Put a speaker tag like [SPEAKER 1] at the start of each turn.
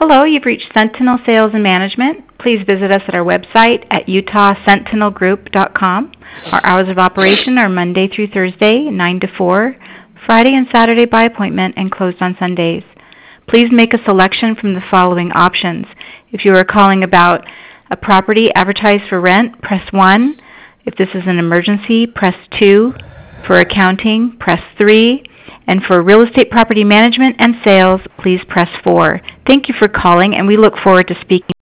[SPEAKER 1] Hello, you've reached Sentinel Sales and Management. Please visit us at our website at utahsentinelgroup.com. Our hours of operation are Monday through Thursday, 9 to 4, Friday and Saturday by appointment, and closed on Sundays. Please make a selection from the following options. If you are calling about a property advertised for rent, press 1. If this is an emergency, press 2. For accounting, press 3. And for real estate property management and sales, please press 4. Thank you for calling, and we look forward to speaking